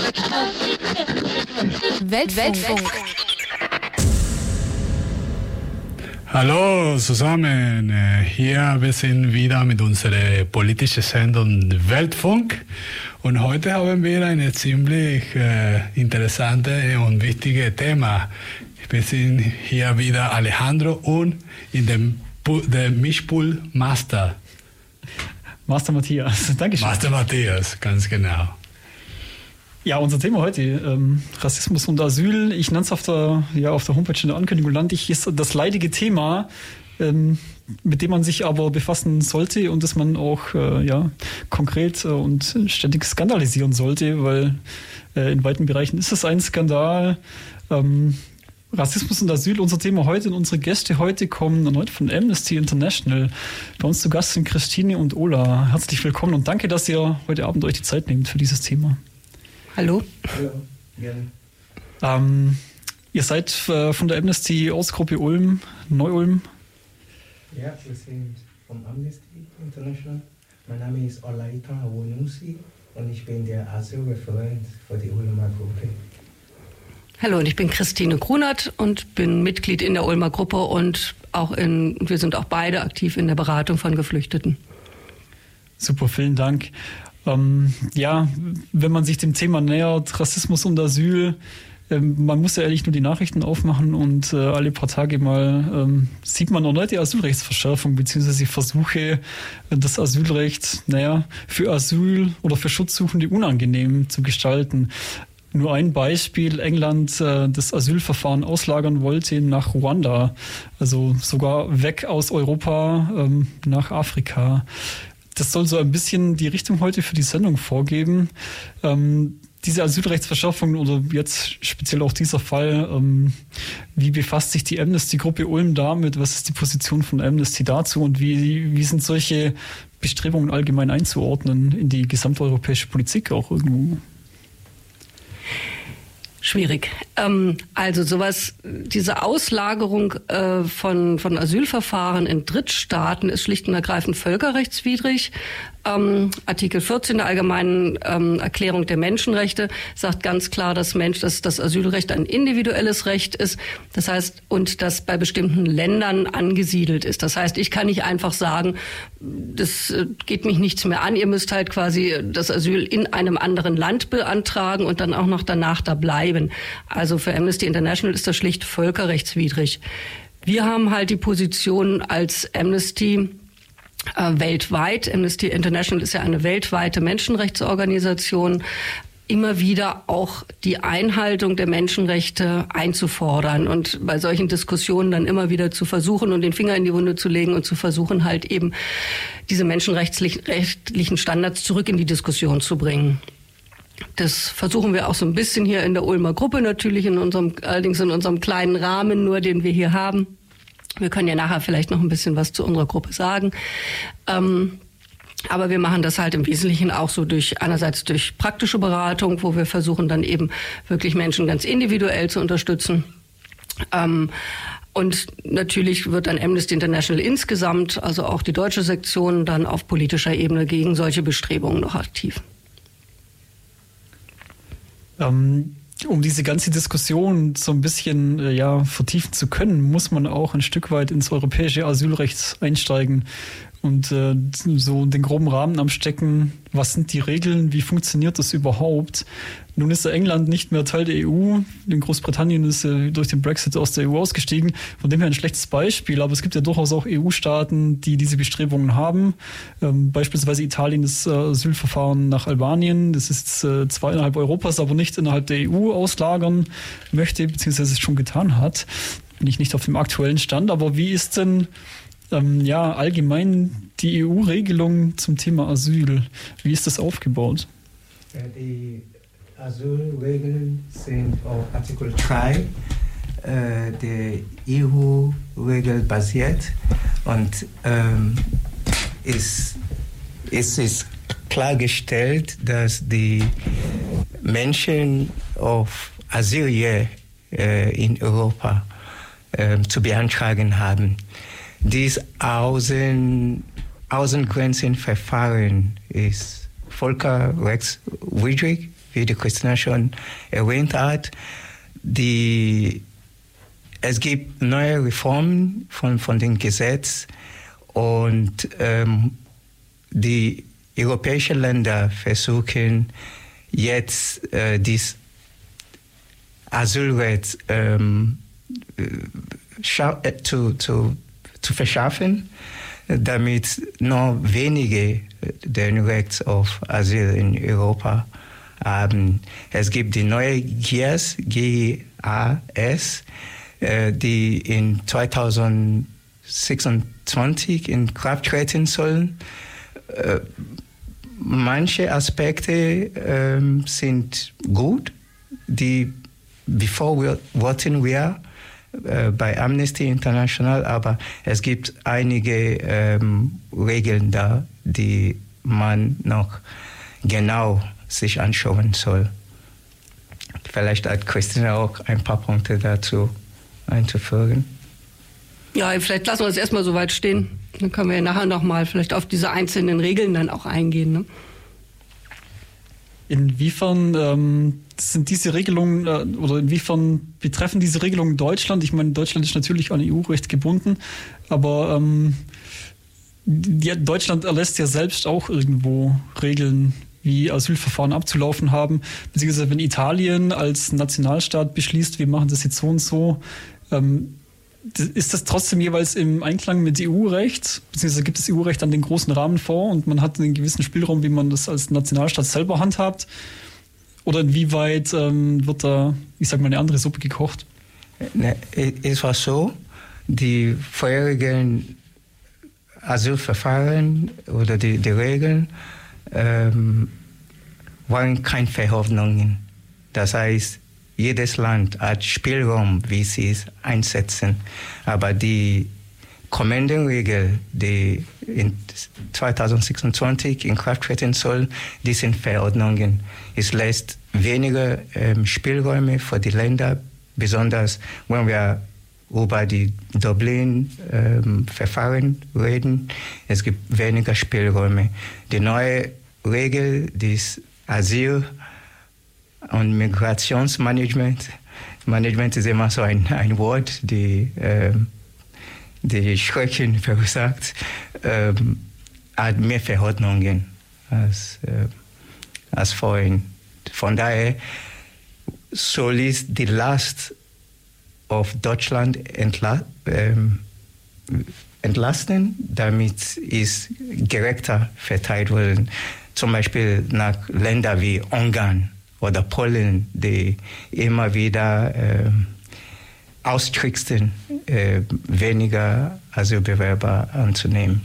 Weltfunk. Hallo zusammen, hier wir sind wieder mit unserer politischen Sendung Weltfunk und heute haben wir ein ziemlich interessantes und wichtiges Thema. Wir sind hier wieder Alejandro und in dem Mischpool Master Matthias, Dankeschön. Master Matthias, ganz genau. Ja, unser Thema heute, Rassismus und Asyl. Ich nenne es auf der Homepage in der Ankündigung, nannte ich es das leidige Thema, mit dem man sich aber befassen sollte und das man auch konkret und ständig skandalisieren sollte, weil in weiten Bereichen ist es ein Skandal. Rassismus und Asyl, unser Thema heute, und unsere Gäste heute kommen erneut von Amnesty International. Bei uns zu Gast sind Christine und Ola. Herzlich willkommen und danke, dass ihr heute Abend euch die Zeit nehmt für dieses Thema. Hallo. Gerne. Ihr seid von der Amnesty Ortsgruppe Ulm, Neu-Ulm. Ja, wir sind vom Amnesty International. Mein Name ist Olaita Awonusi und ich bin der Asylreferent für die Ulmer Gruppe. Hallo, und ich bin Christine Grunert und bin Mitglied in der Ulmer Gruppe und wir sind auch beide aktiv in der Beratung von Geflüchteten. Super, vielen Dank. Wenn man sich dem Thema nähert, Rassismus und Asyl, man muss ja ehrlich nur die Nachrichten aufmachen und alle paar Tage mal sieht man erneut die Asylrechtsverschärfung bzw. Versuche, das Asylrecht für Asyl oder für Schutzsuchende unangenehm zu gestalten. Nur ein Beispiel: England das Asylverfahren auslagern wollte nach Ruanda, also sogar weg aus Europa nach Afrika. Das soll so ein bisschen die Richtung heute für die Sendung vorgeben. Diese Asylrechtsverschärfung oder jetzt speziell auch dieser Fall, wie befasst sich die Amnesty-Gruppe Ulm damit? Was ist die Position von Amnesty dazu und wie sind solche Bestrebungen allgemein einzuordnen in die gesamteuropäische Politik auch irgendwo? Schwierig. Diese Auslagerung von Asylverfahren in Drittstaaten ist schlicht und ergreifend völkerrechtswidrig. Artikel 14 der Allgemeinen Erklärung der Menschenrechte sagt ganz klar, dass das Asylrecht ein individuelles Recht ist. Das heißt, und das bei bestimmten Ländern angesiedelt ist. Das heißt, ich kann nicht einfach sagen, das geht mich nichts mehr an. Ihr müsst halt quasi das Asyl in einem anderen Land beantragen und dann auch noch danach da bleiben. Also für Amnesty International ist das schlicht völkerrechtswidrig. Wir haben halt die Position als Amnesty weltweit. Amnesty International ist ja eine weltweite Menschenrechtsorganisation, immer wieder auch die Einhaltung der Menschenrechte einzufordern und bei solchen Diskussionen dann immer wieder zu versuchen und den Finger in die Wunde zu legen und zu versuchen, halt eben diese menschenrechtlichen Standards zurück in die Diskussion zu bringen. Das versuchen wir auch so ein bisschen hier in der Ulmer Gruppe natürlich, allerdings in unserem kleinen Rahmen nur, den wir hier haben. Wir können ja nachher vielleicht noch ein bisschen was zu unserer Gruppe sagen. Aber wir machen das halt im Wesentlichen auch so einerseits durch praktische Beratung, wo wir versuchen dann eben wirklich Menschen ganz individuell zu unterstützen. Und natürlich wird dann Amnesty International insgesamt, also auch die deutsche Sektion, dann auf politischer Ebene gegen solche Bestrebungen noch aktiv. Um diese ganze Diskussion so ein bisschen vertiefen zu können, muss man auch ein Stück weit ins europäische Asylrecht einsteigen und so den groben Rahmen abstecken. Was sind die Regeln? Wie funktioniert das überhaupt? Nun ist ja England nicht mehr Teil der EU. In Großbritannien ist durch den Brexit aus der EU ausgestiegen. Von dem her ein schlechtes Beispiel. Aber es gibt ja durchaus auch EU-Staaten, die diese Bestrebungen haben. Beispielsweise Italien das Asylverfahren nach Albanien. Das ist zwar innerhalb Europas, aber nicht innerhalb der EU auslagern möchte, beziehungsweise es schon getan hat. Bin ich nicht auf dem aktuellen Stand. Aber wie ist denn allgemein die EU-Regelung zum Thema Asyl? Wie ist das aufgebaut? Die Asylregeln sind auf Artikel 3 der EU-Regel basiert und es ist klargestellt, dass die Menschen auf Asyl in Europa zu beantragen haben. Dies Außengrenzenverfahren ist völkerrechtswidrig wie die Christina schon erwähnt hat. Es gibt neue Reformen von dem Gesetz und die europäischen Länder versuchen jetzt dieses Asylrecht zu verschaffen, damit nur wenige den Recht auf Asyl in Europa haben. Es gibt die neue GAS, die in 2026 in Kraft treten sollen. Manche Aspekte sind gut, die befürworten wir bei Amnesty International, aber es gibt einige Regeln da, die man noch genau sich anschauen soll. Vielleicht hat Christina auch ein paar Punkte dazu einzufügen. Ja, vielleicht lassen wir es erstmal so weit stehen. Dann können wir nachher nochmal vielleicht auf diese einzelnen Regeln dann auch eingehen. Ne? Inwiefern sind diese Regelungen oder inwiefern betreffen diese Regelungen Deutschland? Ich meine, Deutschland ist natürlich an EU-Recht gebunden, aber Deutschland erlässt ja selbst auch irgendwo Regeln, wie Asylverfahren abzulaufen haben. Beziehungsweise wenn Italien als Nationalstaat beschließt, wir machen das jetzt so und so, ist das trotzdem jeweils im Einklang mit EU-Recht? Beziehungsweise gibt das EU-Recht dann den großen Rahmen vor und man hat einen gewissen Spielraum, wie man das als Nationalstaat selber handhabt? Oder inwieweit wird da, ich sag mal, eine andere Suppe gekocht? Es war so, die vorherigen Asylverfahren oder die Regeln waren keine Verordnungen. Das heißt, jedes Land hat Spielraum, wie sie es einsetzen. Aber die kommenden Regeln, die in 2026 in Kraft treten soll, die sind Verordnungen. Es lässt weniger Spielräume für die Länder, besonders wenn wir über die Dublin-Verfahren reden. Es gibt weniger Spielräume. Die neue Regel des Asyl- und Migrationsmanagement. Management ist immer so ein Wort, die Schrecken verursacht, hat mehr Verordnungen als vorhin. Von daher soll es die Last auf Deutschland entlasten, damit es gerechter verteilt wird. Zum Beispiel nach Ländern wie Ungarn oder Polen, die immer wieder austricksten, weniger Asylbewerber anzunehmen.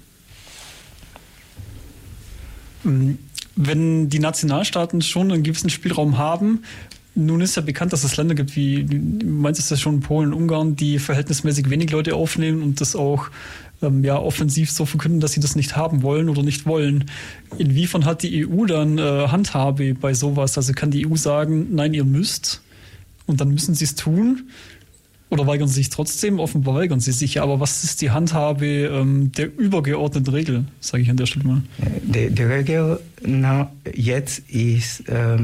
Wenn die Nationalstaaten schon einen gewissen Spielraum haben, nun ist ja bekannt, dass es Länder gibt, wie, du meinst es schon, Polen, Ungarn, die verhältnismäßig wenig Leute aufnehmen und das auch offensiv so verkünden, dass sie das nicht haben wollen oder nicht wollen. Inwiefern hat die EU dann Handhabe bei sowas? Also kann die EU sagen, nein, ihr müsst und dann müssen sie es tun? Oder weigern sie sich trotzdem? Offenbar weigern sie sich. Aber was ist die Handhabe der übergeordneten Regel, sage ich an der Stelle mal? Die Regel jetzt ist,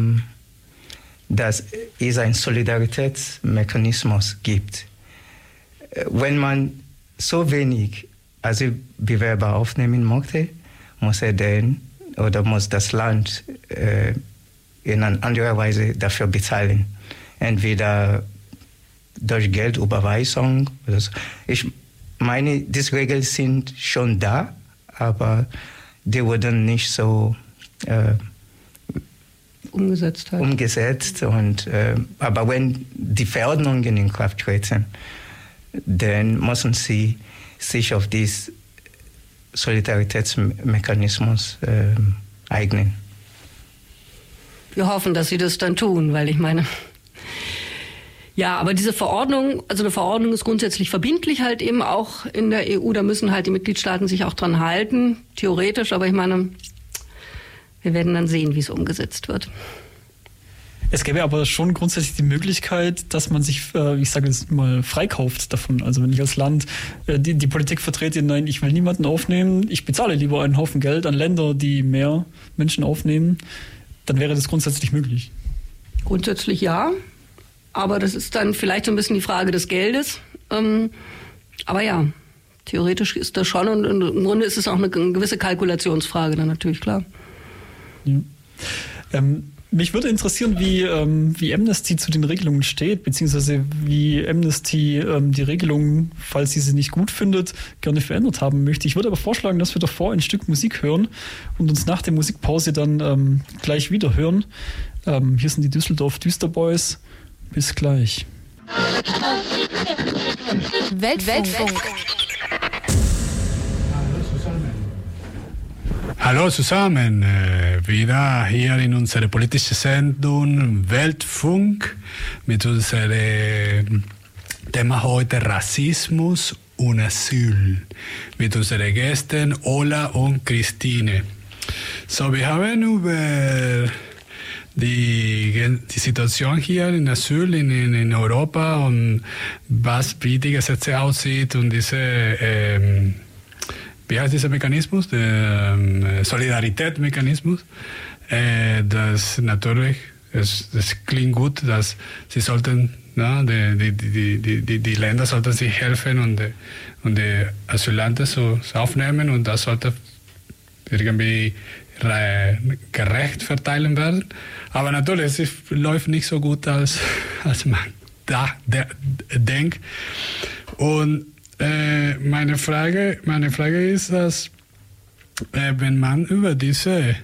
dass es einen Solidaritätsmechanismus gibt. Wenn man so wenig Asylbewerber aufnehmen möchte, muss das Land in einer anderen Weise dafür bezahlen. Entweder durch Geldüberweisung oder so. Ich meine, diese Regeln sind schon da, aber die wurden nicht so umgesetzt. Aber wenn die Verordnungen in Kraft treten, dann müssen sie sich auf diesen Solidaritätsmechanismus eignen. Wir hoffen, dass sie das dann tun, weil ich meine, ja, aber diese Verordnung, also eine Verordnung ist grundsätzlich verbindlich halt eben auch in der EU, da müssen halt die Mitgliedstaaten sich auch dran halten, theoretisch, aber ich meine, wir werden dann sehen, wie es umgesetzt wird. Es gäbe aber schon grundsätzlich die Möglichkeit, dass man sich, ich sage jetzt mal, freikauft davon. Also wenn ich als Land die Politik vertrete, nein, ich will niemanden aufnehmen, ich bezahle lieber einen Haufen Geld an Länder, die mehr Menschen aufnehmen, dann wäre das grundsätzlich möglich. Grundsätzlich ja, aber das ist dann vielleicht so ein bisschen die Frage des Geldes. Aber ja, theoretisch ist das schon und im Grunde ist es auch eine gewisse Kalkulationsfrage dann natürlich, klar. Ja. Mich würde interessieren, wie Amnesty zu den Regelungen steht, beziehungsweise wie Amnesty die Regelungen, falls sie sie nicht gut findet, gerne verändert haben möchte. Ich würde aber vorschlagen, dass wir davor ein Stück Musik hören und uns nach der Musikpause dann gleich wieder hören. Hier sind die Düsseldorf Düsterboys. Bis gleich. Weltfunk. Hallo zusammen, wieder hier in unserer politischen Sendung Weltfunk mit unserem Thema heute Rassismus und Asyl mit unseren Gästen Ola und Christine. So, wir haben über die Situation hier in Asyl in Europa und wie die Gesetze aussieht und diese wie heißt dieser Mechanismus? Der Solidaritätsmechanismus. Das natürlich, das klingt gut, dass sie sollten, die Länder sollten sich helfen und die Asylanten so aufnehmen und das sollte irgendwie gerecht verteilen werden. Aber natürlich, es läuft nicht so gut, als man denkt. Und meine Frage ist, dass wenn man über diese,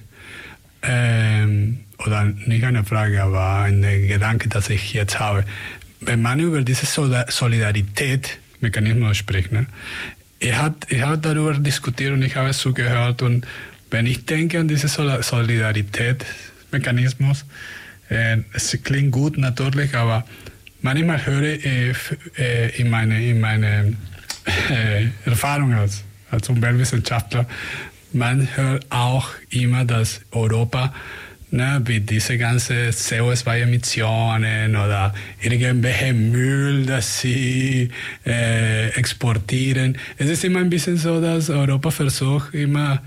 oder nicht eine Frage, aber ein Gedanke, das ich jetzt habe, wenn man über diese Solidaritätsmechanismus spricht, ne? Ich habe darüber diskutiert und ich habe es zugehört und wenn ich denke an diesen Solidaritätsmechanismus, es klingt gut natürlich, aber manchmal höre ich in meine Erfahrung als Umweltwissenschaftler, man hört auch immer, dass Europa wie diese ganzen CO2-Emissionen oder irgendwelche Müll, das sie exportieren. Es ist immer ein bisschen so, dass Europa versucht, immer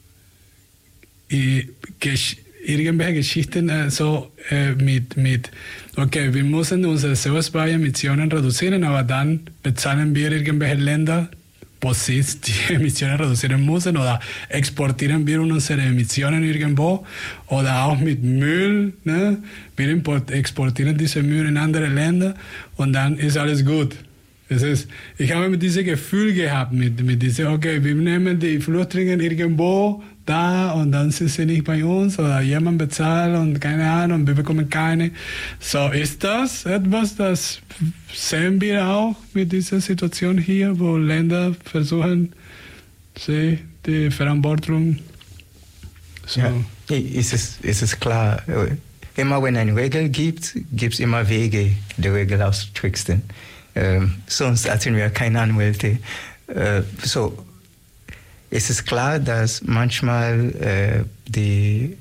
irgendwelche Geschichten mit okay, wir müssen unsere CO2-Emissionen reduzieren, aber dann bezahlen wir irgendwelche Länder, wo sie die Emissionen reduzieren müssen oder exportieren wir unsere Emissionen irgendwo oder auch mit Müll, ne? Wir exportieren diese Müll in andere Länder und dann ist alles gut. Ich habe mit diesem Gefühl gehabt, mit diesem, okay, wir nehmen die Flüchtlinge irgendwo da und dann sind sie nicht bei uns oder jemand bezahlt und keine Ahnung, wir bekommen keine. So, ist das etwas, das sehen wir auch mit dieser Situation hier, wo Länder versuchen, die Verantwortung so. Ja, es ist klar, immer wenn eine Regel gibt es immer Wege, die Regel auszutricksen. Sonst hatten wir keine Anwälte. Es ist klar, dass manchmal die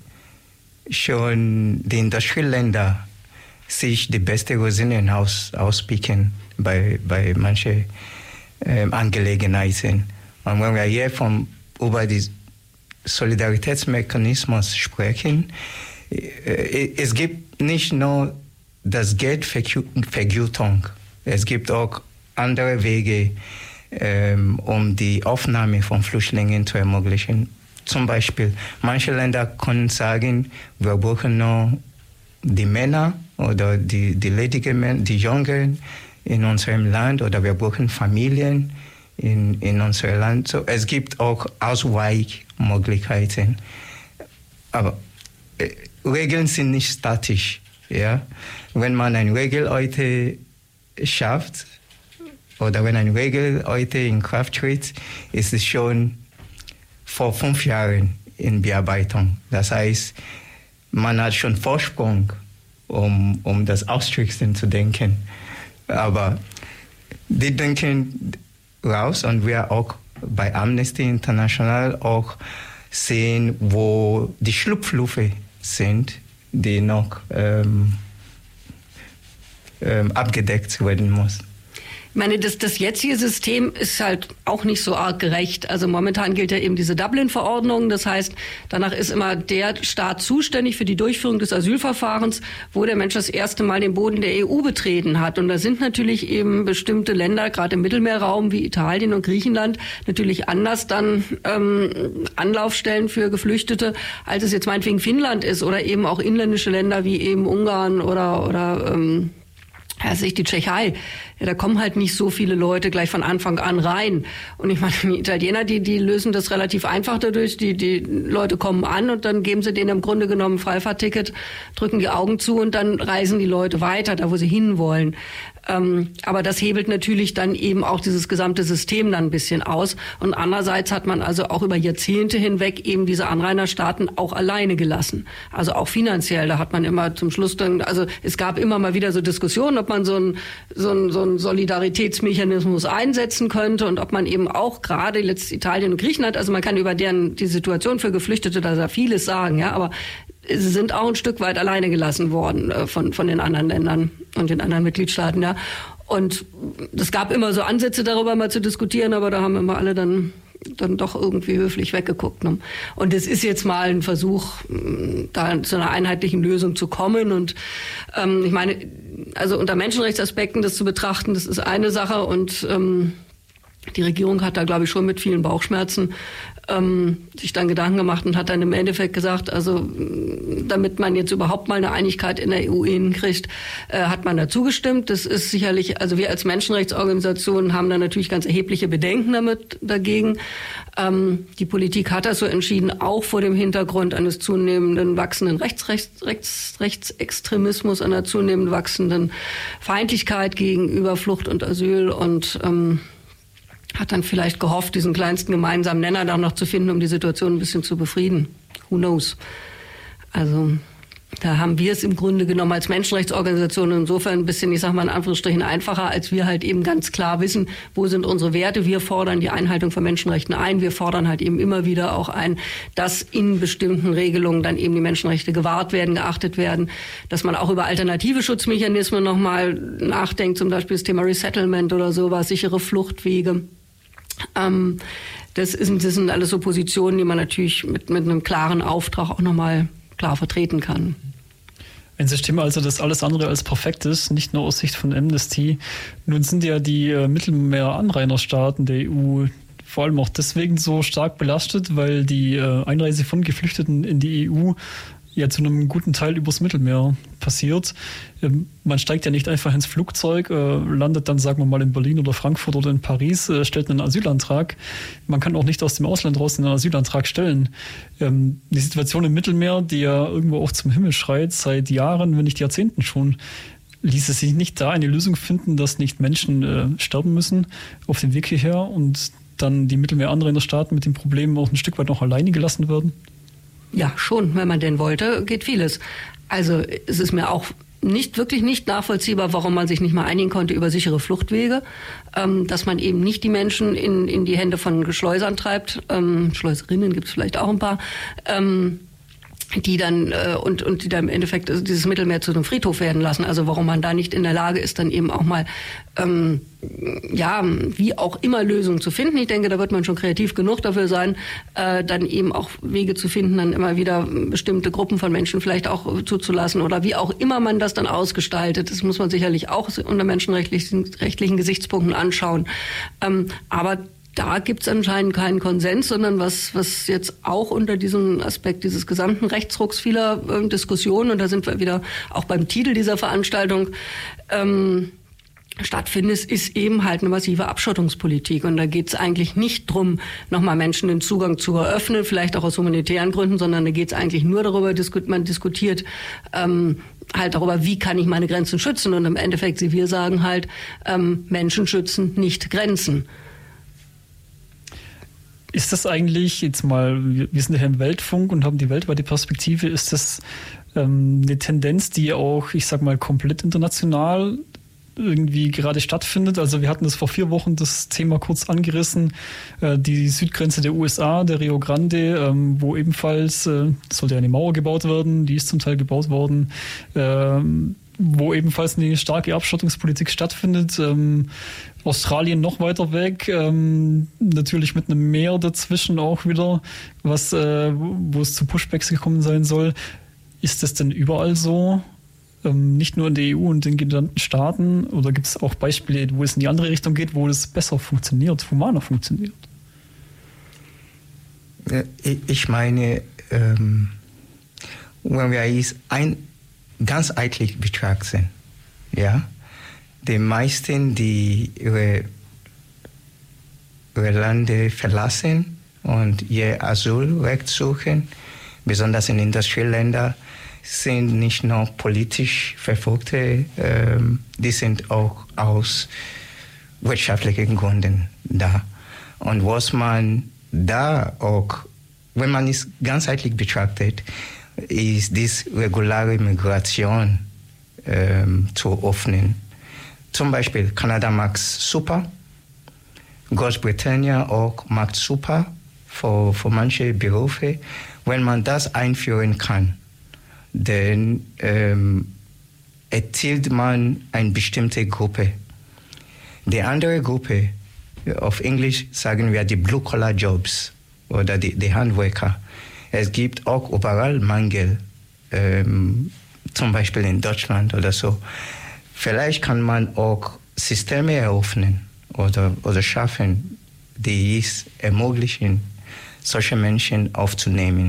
Industrieländer sich die besten Lösungen auspicken bei manchen Angelegenheiten. Und wenn wir hier über die Solidaritätsmechanismus sprechen, es gibt nicht nur das Geldvergütung, es gibt auch andere Wege, um die Aufnahme von Flüchtlingen zu ermöglichen. Zum Beispiel, manche Länder können sagen, wir brauchen nur die Männer oder die ledigen, die Jungen in unserem Land oder wir brauchen Familien in unserem Land. So, es gibt auch Ausweichmöglichkeiten. Aber Regeln sind nicht statisch. Ja? Wenn man eine Regel heute schafft, oder wenn eine Regel heute in Kraft tritt, ist es schon vor 5 Jahren in Bearbeitung. Das heißt, man hat schon Vorsprung, um das Austricksen zu denken. Aber die denken raus und wir auch bei Amnesty International auch sehen, wo die Schlupflöcher sind, die noch abgedeckt werden müssen. Ich meine, das jetzige System ist halt auch nicht so arg gerecht. Also momentan gilt ja eben diese Dublin-Verordnung. Das heißt, danach ist immer der Staat zuständig für die Durchführung des Asylverfahrens, wo der Mensch das erste Mal den Boden der EU betreten hat. Und da sind natürlich eben bestimmte Länder, gerade im Mittelmeerraum wie Italien und Griechenland, natürlich anders dann Anlaufstellen für Geflüchtete, als es jetzt meinetwegen Finnland ist oder eben auch inländische Länder wie eben Ungarn oder die Tschechei. Ja, da kommen halt nicht so viele Leute gleich von Anfang an rein. Und ich meine, die Italiener, die lösen das relativ einfach dadurch. Die Leute kommen an und dann geben sie denen im Grunde genommen ein Freifahrtticket, drücken die Augen zu und dann reisen die Leute weiter, da wo sie hinwollen. Aber das hebelt natürlich dann eben auch dieses gesamte System dann ein bisschen aus. Und andererseits hat man also auch über Jahrzehnte hinweg eben diese Anrainerstaaten auch alleine gelassen. Also auch finanziell. Da hat man immer zum Schluss dann, also es gab immer mal wieder so Diskussionen, ob man so einen Solidaritätsmechanismus einsetzen könnte und ob man eben auch gerade jetzt Italien und Griechenland, also man kann über die Situation für Geflüchtete da vieles sagen, ja, aber sie sind auch ein Stück weit alleine gelassen worden von den anderen Ländern und den anderen Mitgliedstaaten, ja. Und es gab immer so Ansätze darüber mal zu diskutieren, aber da haben immer alle dann doch irgendwie höflich weggeguckt. Ne? Und es ist jetzt mal ein Versuch, da zu einer einheitlichen Lösung zu kommen. Und ich meine, also unter Menschenrechtsaspekten das zu betrachten, das ist eine Sache. Und die Regierung hat da, glaube ich, schon mit vielen Bauchschmerzen sich dann Gedanken gemacht und hat dann im Endeffekt gesagt, also damit man jetzt überhaupt mal eine Einigkeit in der EU hinkriegt, hat man da zugestimmt. Das ist sicherlich, also wir als Menschenrechtsorganisationen haben da natürlich ganz erhebliche Bedenken dagegen. Die Politik hat das so entschieden, auch vor dem Hintergrund eines zunehmenden wachsenden Rechtsextremismus, einer zunehmend wachsenden Feindlichkeit gegenüber Flucht und Asyl und hat dann vielleicht gehofft, diesen kleinsten gemeinsamen Nenner da noch zu finden, um die Situation ein bisschen zu befrieden. Who knows? Also da haben wir es im Grunde genommen als Menschenrechtsorganisation insofern ein bisschen, ich sag mal in Anführungsstrichen, einfacher, als wir halt eben ganz klar wissen, wo sind unsere Werte. Wir fordern die Einhaltung von Menschenrechten ein. Wir fordern halt eben immer wieder auch ein, dass in bestimmten Regelungen dann eben die Menschenrechte gewahrt werden, geachtet werden, dass man auch über alternative Schutzmechanismen nochmal nachdenkt, zum Beispiel das Thema Resettlement oder sowas, sichere Fluchtwege. Das sind alles so Positionen, die man natürlich mit einem klaren Auftrag auch nochmal klar vertreten kann. Ein System also, das alles andere als perfekt ist, nicht nur aus Sicht von Amnesty. Nun sind ja die Mittelmeer-Anrainerstaaten der EU vor allem auch deswegen so stark belastet, weil die Einreise von Geflüchteten in die EU ja zu einem guten Teil übers Mittelmeer passiert. Man steigt ja nicht einfach ins Flugzeug, landet dann, sagen wir mal, in Berlin oder Frankfurt oder in Paris, stellt einen Asylantrag. Man kann auch nicht aus dem Ausland raus einen Asylantrag stellen. Die Situation im Mittelmeer, die ja irgendwo auch zum Himmel schreit, seit Jahren, wenn nicht Jahrzehnten schon, ließ es sich nicht da eine Lösung finden, dass nicht Menschen sterben müssen auf dem Weg hierher und dann die Mittelmeer-Anrainerstaaten mit den Problemen auch ein Stück weit noch alleine gelassen werden? Ja, schon, wenn man denn wollte, geht vieles. Also es ist mir auch wirklich nicht nachvollziehbar, warum man sich nicht mal einigen konnte über sichere Fluchtwege, dass man eben nicht die Menschen in die Hände von Schleusern treibt. Schleuserinnen gibt es vielleicht auch ein paar. Die dann und die dann im Endeffekt dieses Mittelmeer zu einem Friedhof werden lassen. Also warum man da nicht in der Lage ist, dann eben auch mal wie auch immer Lösungen zu finden. Ich denke, da wird man schon kreativ genug dafür sein, dann eben auch Wege zu finden, dann immer wieder bestimmte Gruppen von Menschen vielleicht auch zuzulassen oder wie auch immer man das dann ausgestaltet. Das muss man sicherlich auch unter menschenrechtlichen Gesichtspunkten anschauen. Aber da gibt's anscheinend keinen Konsens, sondern was jetzt auch unter diesem Aspekt dieses gesamten Rechtsrucks vieler Diskussionen, und da sind wir wieder auch beim Titel dieser Veranstaltung, stattfindet, ist eben halt eine massive Abschottungspolitik. Und da geht's eigentlich nicht drum, nochmal Menschen den Zugang zu eröffnen, vielleicht auch aus humanitären Gründen, sondern da geht's eigentlich nur darüber, man diskutiert halt darüber, wie kann ich meine Grenzen schützen. Und im Endeffekt, wir sagen halt, Menschen schützen, nicht Grenzen. Ist das eigentlich, jetzt mal, wir sind ja im Weltfunk und haben die weltweite Perspektive, ist das eine Tendenz, die auch, ich sag mal, komplett international irgendwie gerade stattfindet? Also wir hatten das vor 4 Wochen, das Thema kurz angerissen, die Südgrenze der USA, der Rio Grande, wo ebenfalls sollte eine Mauer gebaut werden, die ist zum Teil gebaut worden. wo ebenfalls eine starke Abschottungspolitik stattfindet. Australien noch weiter weg, natürlich mit einem Meer dazwischen auch wieder, wo es zu Pushbacks gekommen sein soll. Ist das denn überall so? Nicht nur in der EU und den genannten Staaten? Oder gibt es auch Beispiele, wo es in die andere Richtung geht, wo es besser funktioniert, humaner funktioniert? Ich meine, wenn wir es ganz eigentlich betrachten, ja, die meisten, die ihre Lande verlassen und ihr Asylrecht suchen, besonders in Industrieländern, sind nicht nur politisch Verfolgte, die sind auch aus wirtschaftlichen Gründen da. Und was man da auch, wenn man es ganzheitlich betrachtet, ist diese reguläre Migration zu öffnen. Zum Beispiel Kanada macht super, Großbritannien auch macht super für manche Berufe. Wenn man das einführen kann, dann erzielt man eine bestimmte Gruppe. Die andere Gruppe, auf Englisch sagen wir die Blue-Collar-Jobs oder die Handwerker. Es gibt auch überall Mangel, zum Beispiel in Deutschland oder so. Vielleicht kann man auch Systeme eröffnen oder schaffen, die es ermöglichen, solche Menschen aufzunehmen.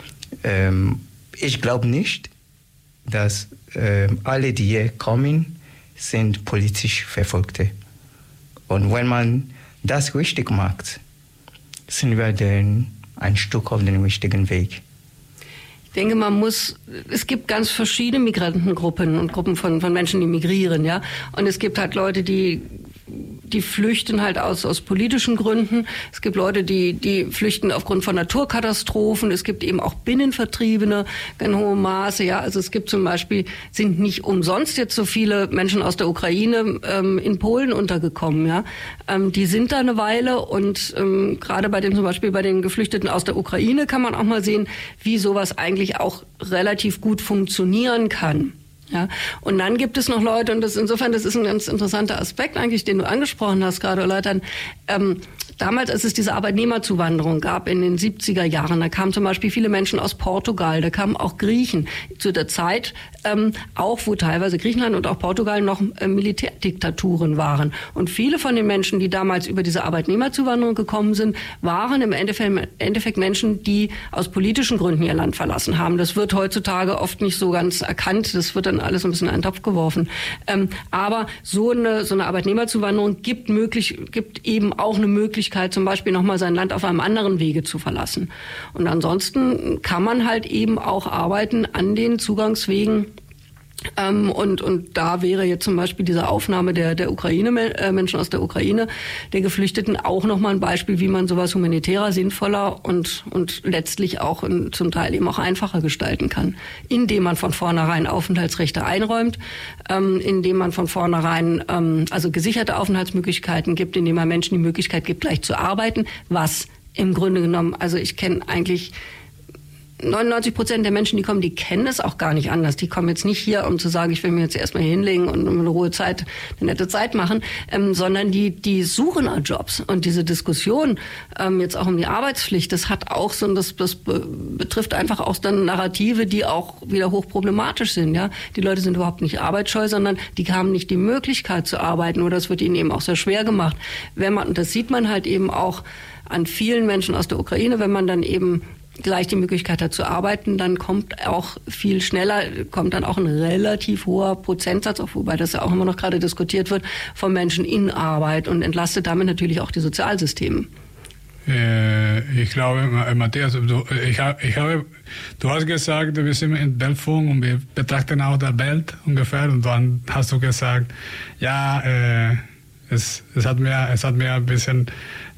Ich glaube nicht, dass alle, die hier kommen, sind politisch Verfolgte. Und wenn man das richtig macht, sind wir dann ein Stück auf dem richtigen Weg. Ich denke, es gibt ganz verschiedene Migrantengruppen und Gruppen von Menschen, die migrieren, ja. Und es gibt halt Leute, die flüchten halt aus politischen Gründen. Es gibt Leute, die flüchten aufgrund von Naturkatastrophen. Es gibt eben auch Binnenvertriebene in hohem Maße. Ja, also es gibt zum Beispiel, sind nicht umsonst jetzt so viele Menschen aus der Ukraine in Polen untergekommen. Ja, die sind da eine Weile und gerade zum Beispiel bei den Geflüchteten aus der Ukraine kann man auch mal sehen, wie sowas eigentlich auch relativ gut funktionieren kann. Ja, und dann gibt es noch Leute, und das ist ein ganz interessanter Aspekt eigentlich, den du angesprochen hast gerade, Erläutern. Damals, als es diese Arbeitnehmerzuwanderung gab in den 70er Jahren, da kamen zum Beispiel viele Menschen aus Portugal, da kamen auch Griechen. Zu der Zeit auch, wo teilweise Griechenland und auch Portugal noch Militärdiktaturen waren. Und viele von den Menschen, die damals über diese Arbeitnehmerzuwanderung gekommen sind, waren im Endeffekt Menschen, die aus politischen Gründen ihr Land verlassen haben. Das wird heutzutage oft nicht so ganz erkannt. Das wird dann alles ein bisschen in einen Topf geworfen. Aber so eine Arbeitnehmerzuwanderung gibt eben auch eine Möglichkeit, zum Beispiel nochmal sein Land auf einem anderen Wege zu verlassen. Und ansonsten kann man halt eben auch arbeiten an den Zugangswegen. Und da wäre jetzt zum Beispiel diese Aufnahme der Menschen aus der Ukraine, der Geflüchteten, auch nochmal ein Beispiel, wie man sowas humanitärer, sinnvoller und letztlich auch zum Teil eben auch einfacher gestalten kann. Indem man von vornherein Aufenthaltsrechte einräumt, indem man von vornherein also gesicherte Aufenthaltsmöglichkeiten gibt, indem man Menschen die Möglichkeit gibt, gleich zu arbeiten, was im Grunde genommen, also ich kenne eigentlich 99% der Menschen, die kommen, die kennen es auch gar nicht anders. Die kommen jetzt nicht hier, um zu sagen, ich will mir jetzt erstmal hier hinlegen und eine nette Zeit machen, sondern die suchen nach Jobs. Und diese Diskussion jetzt auch um die Arbeitspflicht, das hat auch das betrifft einfach auch dann Narrative, die auch wieder hochproblematisch sind. Ja, die Leute sind überhaupt nicht arbeitsscheu, sondern die haben nicht die Möglichkeit zu arbeiten, oder es wird ihnen eben auch sehr schwer gemacht. Und das sieht man halt eben auch an vielen Menschen aus der Ukraine, wenn man dann eben gleich die Möglichkeit hat zu arbeiten, dann kommt auch viel schneller, kommt dann auch ein relativ hoher Prozentsatz, auch wobei das ja auch immer noch gerade diskutiert wird, von Menschen in Arbeit und entlastet damit natürlich auch die Sozialsysteme. Ich glaube, Matthias, du hast gesagt, wir sind in Weltfunk und wir betrachten auch die Welt ungefähr, und dann hast du gesagt, ja, es hat mir ein bisschen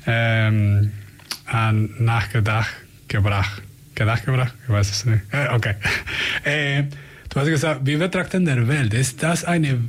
nachgedacht gebracht. Ich weiß es nicht. Okay. Du hast gesagt, wir betrachten der Welt. Ist das eine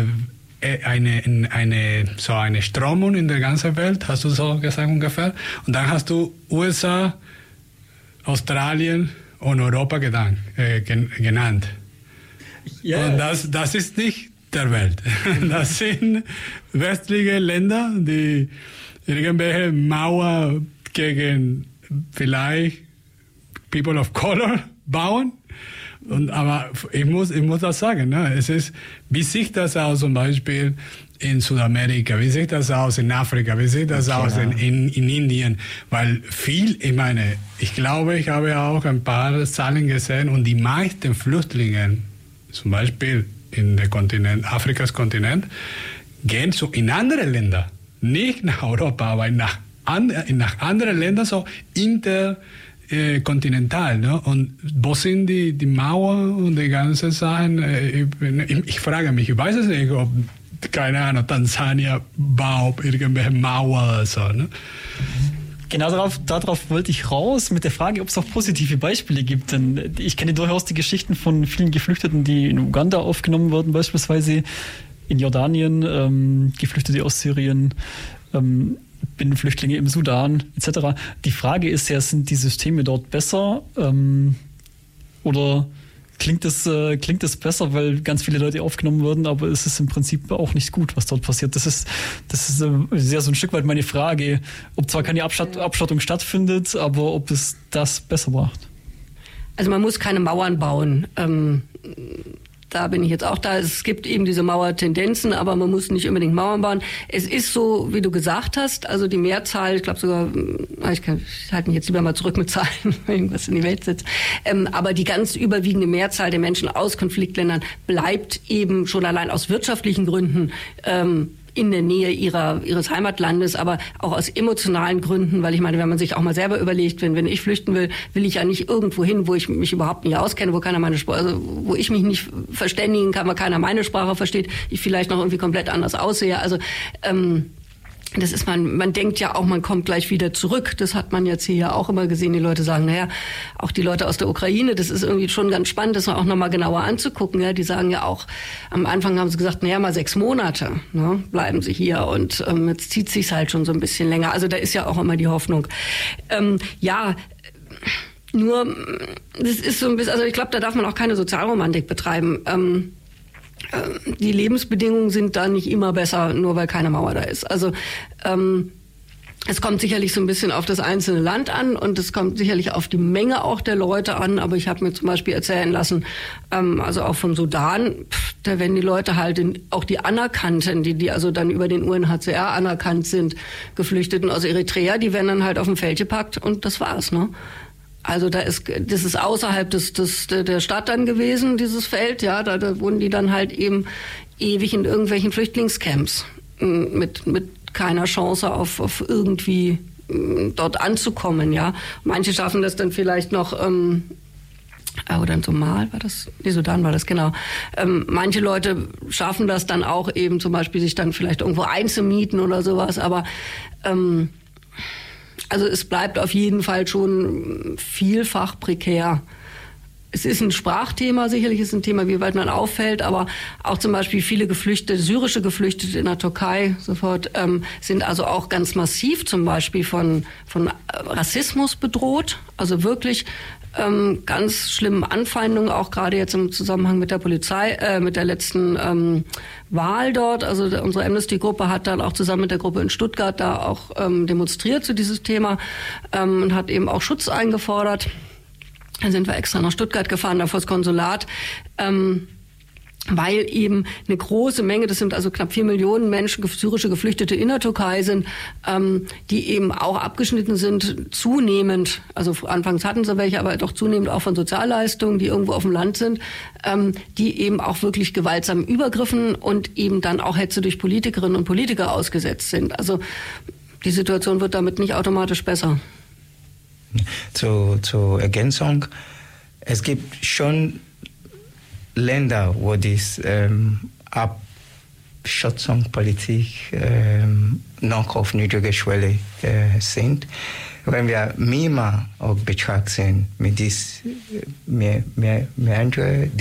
Strömung in der ganzen Welt? Hast du so gesagt ungefähr? Und dann hast du USA, Australien und Europa genannt. Ja. Und das ist nicht der Welt. Das sind westliche Länder, die irgendwelche Mauer gegen vielleicht People of Color bauen. Aber ich muss das sagen, ne? Es ist, wie sieht das aus zum Beispiel in Südamerika, wie sieht das aus in Afrika, wie sieht das aus in Indien? Weil ich glaube, ich habe auch ein paar Zahlen gesehen und die meisten Flüchtlinge, zum Beispiel in der Afrikas Kontinent, gehen so in andere Länder, nicht nach Europa, aber nach anderen Ländern, so interkontinental. Ne? Und wo sind die Mauer und die ganzen Sachen? Ich frage mich, ich weiß es nicht, ob, keine Ahnung, Tansania baut irgendwelche Mauer oder so. Ne? Genau darauf wollte ich raus mit der Frage, ob es auch positive Beispiele gibt. Denn ich kenne durchaus die Geschichten von vielen Geflüchteten, die in Uganda aufgenommen wurden, beispielsweise in Jordanien, Geflüchtete aus Syrien, Binnenflüchtlinge im Sudan etc. Die Frage ist ja, sind die Systeme dort besser oder klingt es besser, weil ganz viele Leute aufgenommen wurden, aber es ist im Prinzip auch nicht gut, was dort passiert. Das ist sehr so ein Stück weit meine Frage, ob zwar keine Abschottung stattfindet, aber ob es das besser macht. Also man muss keine Mauern bauen. Da bin ich jetzt auch da. Es gibt eben diese Mauertendenzen, aber man muss nicht unbedingt Mauern bauen. Es ist so, wie du gesagt hast, also die Mehrzahl, ich glaube sogar, ich halte mich jetzt lieber mal zurück mit Zahlen, irgendwas in die Welt setzt, aber die ganz überwiegende Mehrzahl der Menschen aus Konfliktländern bleibt eben schon allein aus wirtschaftlichen Gründen in der Nähe ihres Heimatlandes, aber auch aus emotionalen Gründen, weil ich meine, wenn man sich auch mal selber überlegt, wenn ich flüchten will ich ja nicht irgendwo hin, wo ich mich überhaupt nicht auskenne, wo keiner meine Sprache, also wo ich mich nicht verständigen kann, weil keiner meine Sprache versteht, ich vielleicht noch irgendwie komplett anders aussehe. Also das ist man denkt ja auch, man kommt gleich wieder zurück. Das hat man jetzt hier ja auch immer gesehen. Die Leute sagen, naja, auch die Leute aus der Ukraine, das ist irgendwie schon ganz spannend, das auch nochmal genauer anzugucken. Ja, die sagen ja auch, am Anfang haben sie gesagt, naja, mal 6 Monate, ne, bleiben sie hier. Und jetzt zieht sich's halt schon so ein bisschen länger. Also da ist ja auch immer die Hoffnung. Nur, das ist so ein bisschen, also ich glaube, da darf man auch keine Sozialromantik betreiben. Die Lebensbedingungen sind da nicht immer besser, nur weil keine Mauer da ist. Also es kommt sicherlich so ein bisschen auf das einzelne Land an und es kommt sicherlich auf die Menge auch der Leute an. Aber ich habe mir zum Beispiel erzählen lassen, also auch vom Sudan, da werden die Leute halt, auch die Anerkannten, die also dann über den UNHCR anerkannt sind, Geflüchteten aus Eritrea, die werden dann halt auf dem Feld gepackt und das war's, ne? Also das ist außerhalb der Stadt dann gewesen, dieses Feld, ja, da wurden die dann halt eben ewig in irgendwelchen Flüchtlingscamps mit keiner Chance auf irgendwie dort anzukommen, ja. Manche schaffen das dann vielleicht noch, oder in Somal war das, Sudan war das, genau. Manche Leute schaffen das dann auch eben zum Beispiel sich dann vielleicht irgendwo einzumieten oder sowas, aber also es bleibt auf jeden Fall schon vielfach prekär. Es ist ein Sprachthema, sicherlich ist ein Thema, wie weit man auffällt, aber auch zum Beispiel viele syrische Geflüchtete in der Türkei sofort sind also auch ganz massiv zum Beispiel von Rassismus bedroht, also wirklich ganz schlimmen Anfeindungen, auch gerade jetzt im Zusammenhang mit der Polizei, mit der letzten Wahl dort. Also unsere Amnesty-Gruppe hat dann auch zusammen mit der Gruppe in Stuttgart da auch demonstriert zu dieses Thema und hat eben auch Schutz eingefordert. Dann sind wir extra nach Stuttgart gefahren, da vor das Konsulat, weil eben eine große Menge, das sind also knapp 4 Millionen Menschen, syrische Geflüchtete in der Türkei sind, die eben auch abgeschnitten sind, zunehmend, also anfangs hatten sie welche, aber doch zunehmend auch von Sozialleistungen, die irgendwo auf dem Land sind, die eben auch wirklich gewaltsamen Übergriffen und eben dann auch Hetze durch Politikerinnen und Politiker ausgesetzt sind. Also die Situation wird damit nicht automatisch besser. Zur Ergänzung, es gibt schon Länder, wo diese Abschottungspolitik noch auf niedriger Schwelle sind. Wenn wir Myanmar auch betrachten, mit mehr andere,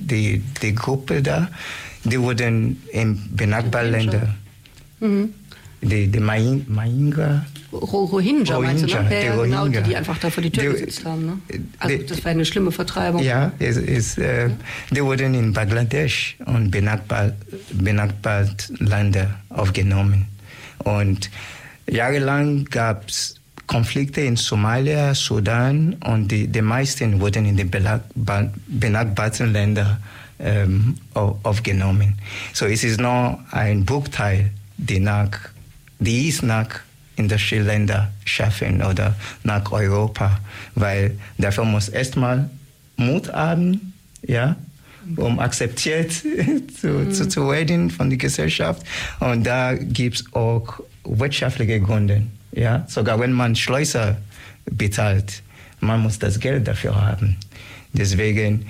die Gruppe da, die wurden in benachbarten Ländern. die Rohingya. Rohingya meinst du, ne? Ja, genau, Rohingya. die einfach da vor die Tür gesetzt haben. Ne? Also das war eine schlimme Vertreibung. Ja, die wurden in Bangladesch und benachbarte Länder aufgenommen. Und jahrelang gab es Konflikte in Somalia, Sudan und die meisten wurden in den benachbarten Ländern aufgenommen. So es ist nur ein Bruchteil, die es nach Industrieländern schaffen oder nach Europa, weil dafür muss erstmal Mut haben, ja, um akzeptiert zu werden von der Gesellschaft. Und da gibt es auch wirtschaftliche Gründe. Ja? Sogar wenn man Schleuser bezahlt, man muss das Geld dafür haben. Deswegen,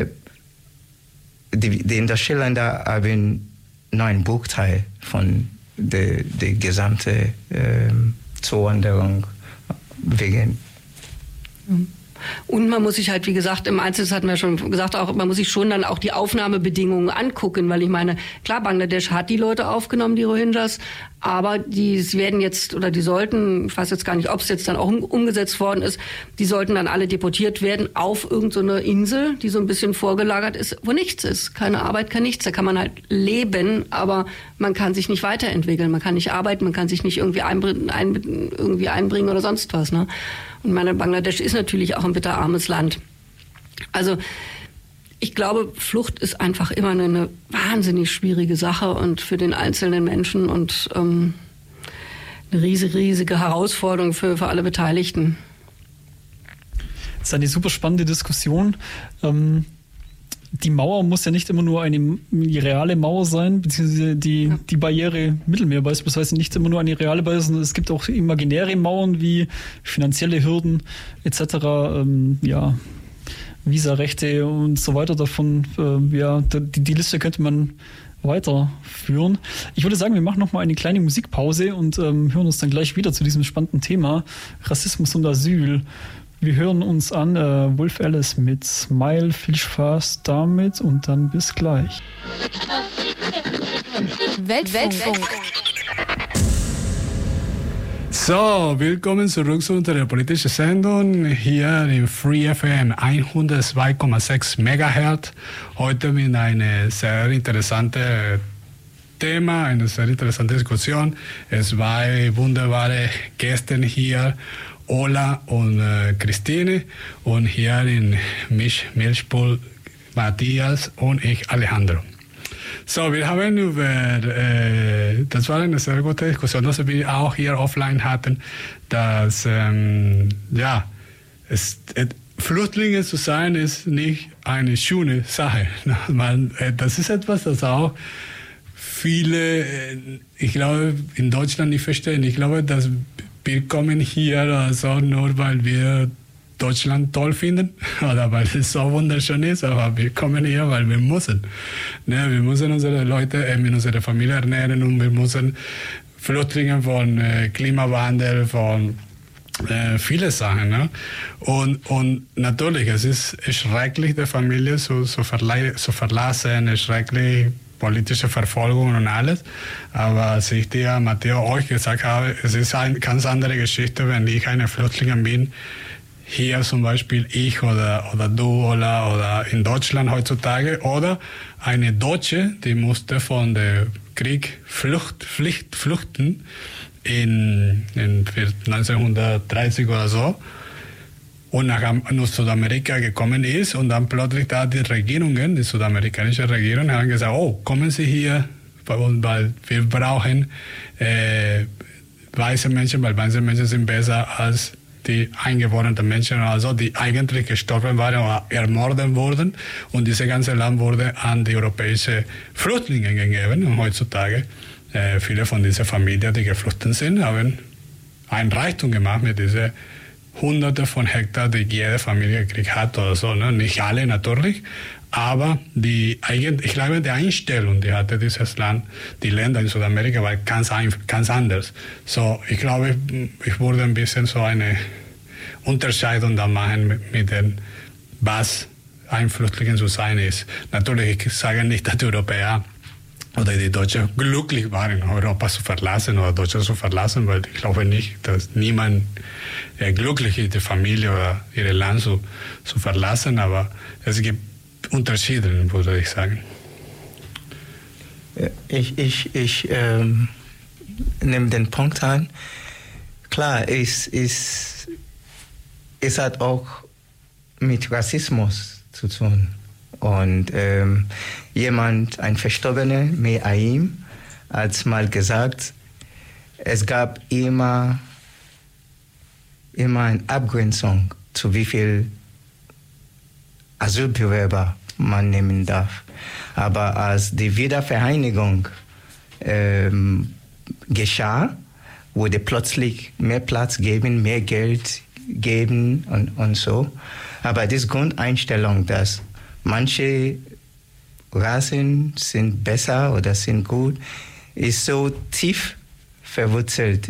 die Industrieländer haben nur einen Bruchteil von der gesamten Zuwanderung wegen. Und man muss sich halt, wie gesagt, im Einzelnen, das hatten wir schon gesagt, auch man muss sich schon dann auch die Aufnahmebedingungen angucken, weil ich meine, klar, Bangladesch hat die Leute aufgenommen, die Rohingyas, aber die werden jetzt, oder die sollten, ich weiß jetzt gar nicht, ob es jetzt dann auch umgesetzt worden ist, die sollten dann alle deportiert werden auf irgendeine Insel, die so ein bisschen vorgelagert ist, wo nichts ist. Keine Arbeit, kein nichts. Da kann man halt leben, aber man kann sich nicht weiterentwickeln. Man kann nicht arbeiten, man kann sich nicht irgendwie einbringen oder sonst was, ne? Und meine, Bangladesch ist natürlich auch ein bitterarmes Land. Also ich glaube, Flucht ist einfach immer eine wahnsinnig schwierige Sache und für den einzelnen Menschen und eine riesige Herausforderung für alle Beteiligten. Das ist eine super spannende Diskussion. Die Mauer muss ja nicht immer nur eine reale Mauer sein, beziehungsweise die Barriere Mittelmeer beispielsweise nicht immer nur eine reale Barriere, sondern es gibt auch imaginäre Mauern wie finanzielle Hürden etc., Visarechte und so weiter davon. Die Liste könnte man weiterführen. Ich würde sagen, wir machen nochmal eine kleine Musikpause und hören uns dann gleich wieder zu diesem spannenden Thema Rassismus und Asyl. Wir hören uns an Wolf Alice mit Smile. Viel Spaß damit und dann bis gleich. Weltfunk. So, willkommen zurück zu unserer politischen Sendung hier im Free FM 102,6 MHz. Heute mit einem sehr interessanten Thema, eine sehr interessante Diskussion. Es waren wunderbare Gäste hier, Ola und Christine, und hier in Milchpool Matthias und ich Alejandro. So, wir haben das war eine sehr gute Diskussion, dass wir auch hier offline hatten, dass Flüchtlinge zu sein ist nicht eine schöne Sache. Das ist etwas, das auch viele, ich glaube, in Deutschland nicht verstehen. Ich glaube, dass wir kommen hier also nur, weil wir Deutschland toll finden oder weil es so wunderschön ist, aber wir kommen hier, weil wir müssen. Ne, wir müssen unsere Leute mit unserer Familie ernähren und wir müssen Flüchtlinge von Klimawandel, von viele Sachen. Ne? Und natürlich, es ist schrecklich, die Familie zu verlassen, schrecklich politische Verfolgung und alles. Aber als ich dir, Matteo, euch gesagt habe, es ist eine ganz andere Geschichte, wenn ich eine Flüchtling bin, hier zum Beispiel ich oder du oder in Deutschland heutzutage, oder eine Deutsche, die musste von der Krieg flüchten in 1930 oder so und nach Südamerika gekommen ist und dann plötzlich da die Regierungen, die südamerikanische Regierung, haben gesagt, oh, kommen Sie hier, weil wir brauchen weiße Menschen, weil weiße Menschen sind besser als die eingeborenen Menschen, also die eigentlich gestorben waren oder ermordet wurden, und dieses ganze Land wurde an die europäischen Flüchtlinge gegeben. Und heutzutage viele von diesen Familien, die geflüchtet sind, haben ein Reichtum gemacht mit diesen Hunderte von Hektar, die jede Familie gekriegt hat oder so. Ne? Nicht alle natürlich, aber ich glaube, die Einstellung, die hatte dieses Land, die Länder in Südamerika, war ganz anders. So, ich glaube, ich würde ein bisschen so eine Unterscheidung da machen mit dem, was ein Flüchtling zu sein ist. Natürlich, ich sage nicht, dass die Europäer oder die Deutschen glücklich waren, Europa zu verlassen oder Deutschland zu verlassen, weil ich glaube nicht, dass niemand glücklich ist, die Familie oder ihr Land zu verlassen, aber es gibt Unterschiede, würde ich sagen. Ich nehme den Punkt an. Klar, es hat auch mit Rassismus zu tun. Und ein Verstorbener, Me'aim, hat mal gesagt, es gab immer eine Abgrenzung, zu wie viel Asylbewerber man nehmen darf. Aber als die Wiedervereinigung geschah, wurde plötzlich mehr Platz geben, mehr Geld geben und so. Aber diese Grundeinstellung, dass manche Rassen sind besser oder sind gut, ist so tief verwurzelt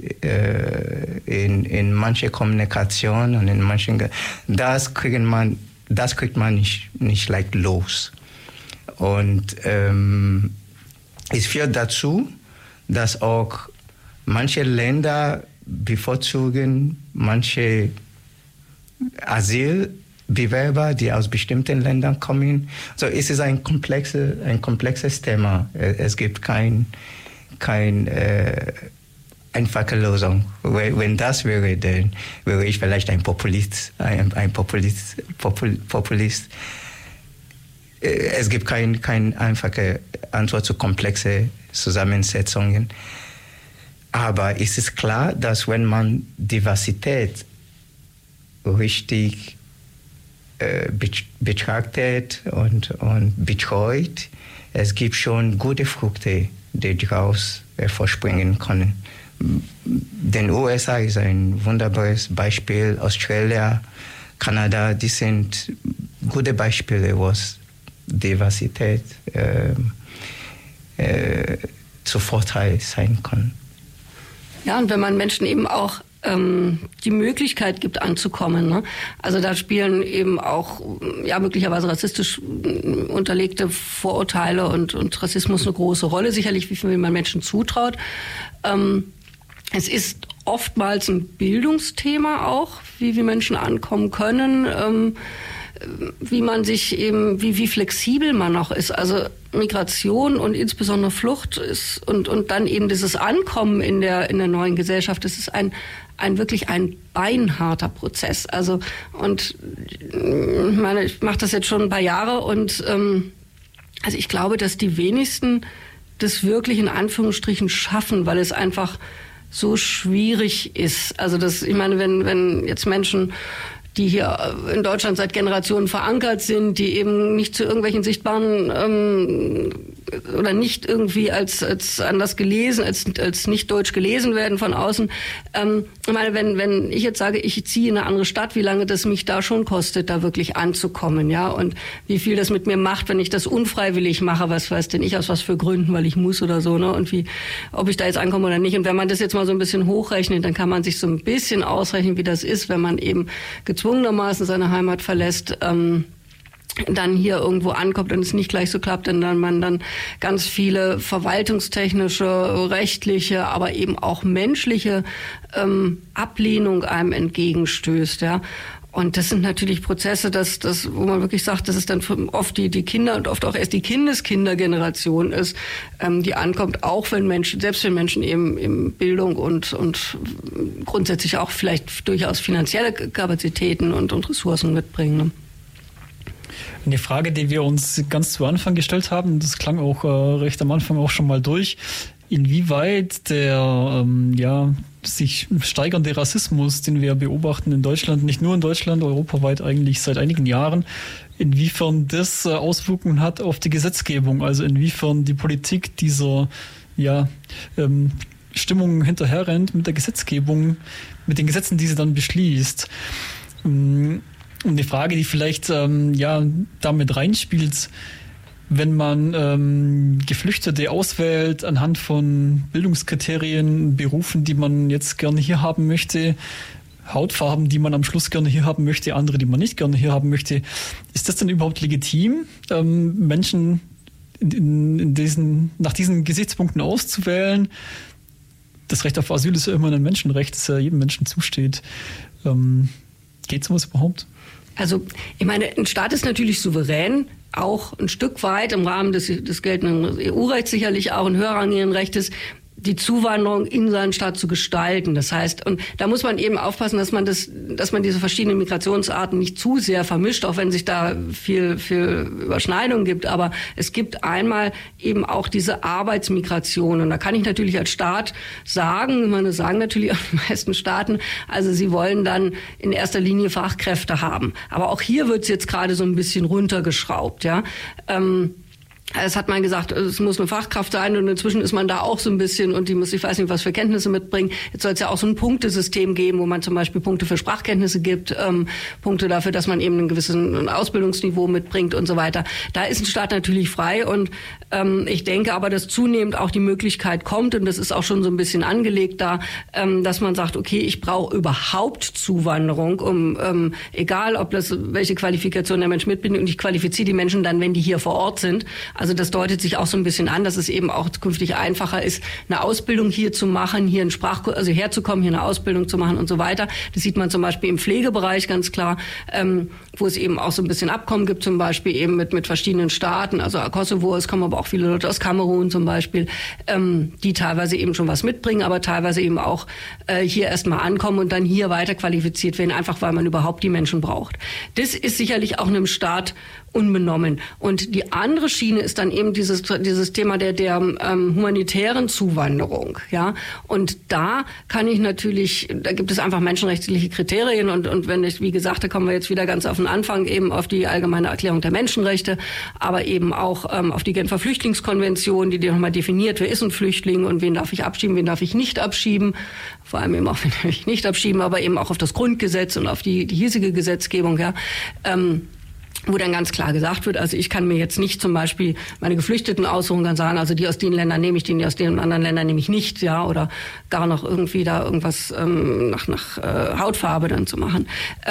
in manche Kommunikation und in manchen. Das kriegt man nicht leicht los. Und es führt dazu, dass auch manche Länder bevorzugen manche Asylbewerber, die aus bestimmten Ländern kommen. So es ist ein komplexes Thema. Es gibt keine einfache Lösung. Wenn das wäre, dann wäre ich vielleicht ein Populist. Es gibt keine einfache Antwort zu komplexen Zusammensetzungen. Aber es ist klar, dass wenn man Diversität richtig betrachtet und betreut, es gibt schon gute Früchte, die daraus hervorspringen können. Den USA ist ein wunderbares Beispiel, Australien, Kanada, die sind gute Beispiele, was Diversität zu Vorteil sein kann. Ja, und wenn man Menschen eben auch die Möglichkeit gibt, anzukommen. Ne? Also da spielen eben auch ja möglicherweise rassistisch unterlegte Vorurteile und Rassismus eine große Rolle. Sicherlich, wie viel man Menschen zutraut. Es ist oftmals ein Bildungsthema auch, wie Menschen ankommen können, wie man sich eben, wie flexibel man auch ist. Also Migration und insbesondere Flucht ist und dann eben dieses Ankommen in der neuen Gesellschaft, das ist wirklich ein beinharter Prozess. Also und ich mache das jetzt schon ein paar Jahre und also ich glaube, dass die wenigsten das wirklich in Anführungsstrichen schaffen, weil es einfach so schwierig ist. Also ich meine, wenn jetzt Menschen, die hier in Deutschland seit Generationen verankert sind, die eben nicht zu irgendwelchen sichtbaren oder nicht irgendwie als anders gelesen, als nicht deutsch gelesen werden von außen. Ich meine, wenn ich jetzt sage, ich ziehe in eine andere Stadt, wie lange das mich da schon kostet, da wirklich anzukommen, ja, und wie viel das mit mir macht, wenn ich das unfreiwillig mache, was weiß denn ich, aus was für Gründen, weil ich muss oder so, ne, und ob ich da jetzt ankomme oder nicht. Und wenn man das jetzt mal so ein bisschen hochrechnet, dann kann man sich so ein bisschen ausrechnen, wie das ist, wenn man eben gezwungenermaßen seine Heimat verlässt, dann hier irgendwo ankommt und es nicht gleich so klappt, denn man dann ganz viele verwaltungstechnische, rechtliche, aber eben auch menschliche Ablehnung einem entgegenstößt, ja. Und das sind natürlich Prozesse, wo man wirklich sagt, dass es dann oft die Kinder und oft auch erst die Kindeskindergeneration ist, die ankommt, selbst wenn Menschen eben Bildung und grundsätzlich auch vielleicht durchaus finanzielle Kapazitäten und Ressourcen mitbringen. Ne? Eine Frage, die wir uns ganz zu Anfang gestellt haben, das klang auch recht am Anfang auch schon mal durch, inwieweit der sich steigernde Rassismus, den wir beobachten in Deutschland, nicht nur in Deutschland, europaweit eigentlich seit einigen Jahren, inwiefern das Auswirkungen hat auf die Gesetzgebung, also inwiefern die Politik dieser Stimmung hinterherrennt mit der Gesetzgebung, mit den Gesetzen, die sie dann beschließt. Und eine Frage, die vielleicht damit reinspielt, wenn man Geflüchtete auswählt anhand von Bildungskriterien, Berufen, die man jetzt gerne hier haben möchte, Hautfarben, die man am Schluss gerne hier haben möchte, andere, die man nicht gerne hier haben möchte, ist das denn überhaupt legitim, Menschen nach diesen Gesichtspunkten auszuwählen. Das Recht auf Asyl ist ja immer ein Menschenrecht, das ja jedem Menschen zusteht. Geht sowas überhaupt? Also, ich meine, ein Staat ist natürlich souverän, auch ein Stück weit im Rahmen des geltenden EU-Rechts sicherlich auch ein höherrangigen Rechtes, die Zuwanderung in seinen Staat zu gestalten. Das heißt, und da muss man eben aufpassen, dass man diese verschiedenen Migrationsarten nicht zu sehr vermischt, auch wenn sich da viel Überschneidung gibt. Aber es gibt einmal eben auch diese Arbeitsmigration. Und da kann ich natürlich als Staat sagen, ich meine, das sagen natürlich auch die meisten Staaten, also sie wollen dann in erster Linie Fachkräfte haben. Aber auch hier wird es jetzt gerade so ein bisschen runtergeschraubt, ja. Es hat man gesagt, es muss eine Fachkraft sein und inzwischen ist man da auch so ein bisschen und die muss, ich weiß nicht, was für Kenntnisse mitbringen. Jetzt soll es ja auch so ein Punktesystem geben, wo man zum Beispiel Punkte für Sprachkenntnisse gibt, Punkte dafür, dass man eben ein gewisses Ausbildungsniveau mitbringt und so weiter. Da ist ein Staat natürlich frei und ich denke aber, dass zunehmend auch die Möglichkeit kommt und das ist auch schon so ein bisschen angelegt da, dass man sagt, okay, ich brauche überhaupt Zuwanderung, um egal, ob das welche Qualifikation der Mensch mitbringt und ich qualifiziere die Menschen dann, wenn die hier vor Ort sind. Also das deutet sich auch so ein bisschen an, dass es eben auch künftig einfacher ist, eine Ausbildung hier zu machen, hier einen Sprachkurs, also herzukommen, hier eine Ausbildung zu machen und so weiter. Das sieht man zum Beispiel im Pflegebereich ganz klar, wo es eben auch so ein bisschen Abkommen gibt, zum Beispiel eben mit verschiedenen Staaten, also Kosovo, es kommen aber auch viele Leute aus Kamerun zum Beispiel, die teilweise eben schon was mitbringen, aber teilweise eben auch hier erstmal ankommen und dann hier weiter qualifiziert werden, einfach weil man überhaupt die Menschen braucht. Das ist sicherlich auch einem Staat unbenommen. Und die andere Schiene ist dann eben dieses Thema der humanitären Zuwanderung, ja. Und da kann ich natürlich, da gibt es einfach menschenrechtliche Kriterien und wenn ich, wie gesagt, da kommen wir jetzt wieder ganz auf den Anfang, eben auf die Allgemeine Erklärung der Menschenrechte, aber eben auch auf die Genfer Flüchtlingskonvention, die nochmal definiert, wer ist ein Flüchtling und wen darf ich abschieben, wen darf ich nicht abschieben, vor allem eben auch, wen darf ich nicht abschieben, aber eben auch auf das Grundgesetz und auf die hiesige Gesetzgebung, ja. Wo dann ganz klar gesagt wird, also ich kann mir jetzt nicht zum Beispiel meine Geflüchteten aussuchen und sagen, also die aus den Ländern nehme ich, die aus den anderen Ländern nehme ich nicht, ja, oder gar noch irgendwie da irgendwas nach Hautfarbe dann zu machen.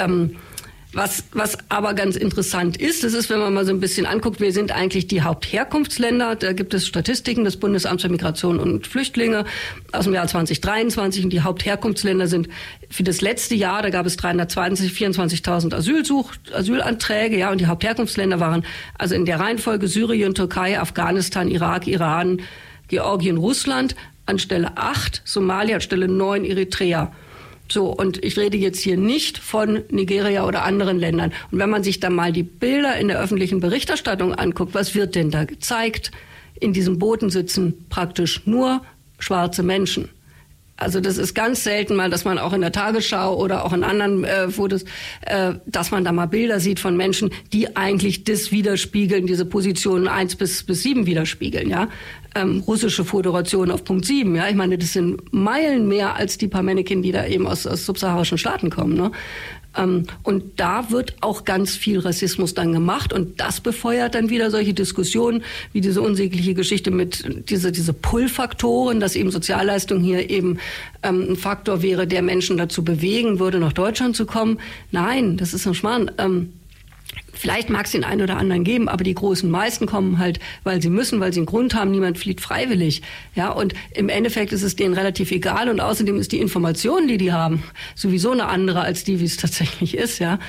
Was aber ganz interessant ist, das ist, wenn man mal so ein bisschen anguckt, wer sind eigentlich die Hauptherkunftsländer? Da gibt es Statistiken des Bundesamts für Migration und Flüchtlinge aus dem Jahr 2023 und die Hauptherkunftsländer sind für das letzte Jahr, da gab es 24.000 Asylanträge, ja, und die Hauptherkunftsländer waren also in der Reihenfolge Syrien, Türkei, Afghanistan, Irak, Iran, Georgien, Russland, an Stelle 8, Somalia, an Stelle 9, Eritrea. So, und ich rede jetzt hier nicht von Nigeria oder anderen Ländern. Und wenn man sich dann mal die Bilder in der öffentlichen Berichterstattung anguckt, was wird denn da gezeigt? In diesen Booten sitzen praktisch nur schwarze Menschen. Also das ist ganz selten mal, dass man auch in der Tagesschau oder auch in anderen Fotos, dass man da mal Bilder sieht von Menschen, die eigentlich das widerspiegeln, diese Positionen 1 bis 7 widerspiegeln, ja. Russische Föderation auf Punkt 7, ja. Ich meine, das sind Meilen mehr als die paar Mannequin, die da eben aus subsaharischen Staaten kommen, ne. Und da wird auch ganz viel Rassismus dann gemacht und das befeuert dann wieder solche Diskussionen wie diese unsägliche Geschichte mit diese Pull-Faktoren, dass eben Sozialleistung hier eben ein Faktor wäre, der Menschen dazu bewegen würde, nach Deutschland zu kommen. Nein, das ist ein Schmarrn. Vielleicht mag es den einen oder anderen geben, aber die großen meisten kommen halt, weil sie müssen, weil sie einen Grund haben. Niemand flieht freiwillig. Ja, und im Endeffekt ist es denen relativ egal. Und außerdem ist die Information, die haben, sowieso eine andere als die, wie es tatsächlich ist. Ja.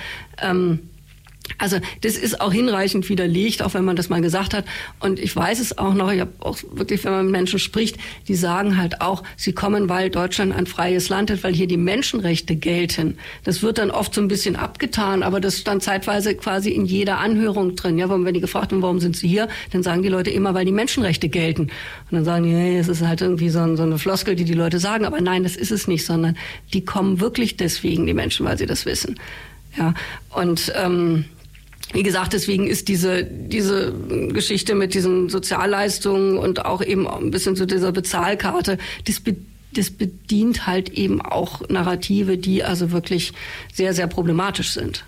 Also das ist auch hinreichend widerlegt, auch wenn man das mal gesagt hat. Und ich weiß es auch noch, ich habe auch wirklich, wenn man mit Menschen spricht, die sagen halt auch, sie kommen, weil Deutschland ein freies Land ist, weil hier die Menschenrechte gelten. Das wird dann oft so ein bisschen abgetan, aber das stand zeitweise quasi in jeder Anhörung drin. Ja, wenn die gefragt haben, warum sind sie hier, dann sagen die Leute immer, weil die Menschenrechte gelten. Und dann sagen die, hey, es ist halt irgendwie so eine Floskel, die Leute sagen. Aber nein, das ist es nicht, sondern die kommen wirklich deswegen, die Menschen, weil sie das wissen. Ja, und wie gesagt, deswegen ist diese Geschichte mit diesen Sozialleistungen und auch eben ein bisschen zu dieser Bezahlkarte, das bedient halt eben auch Narrative, die also wirklich sehr, sehr problematisch sind.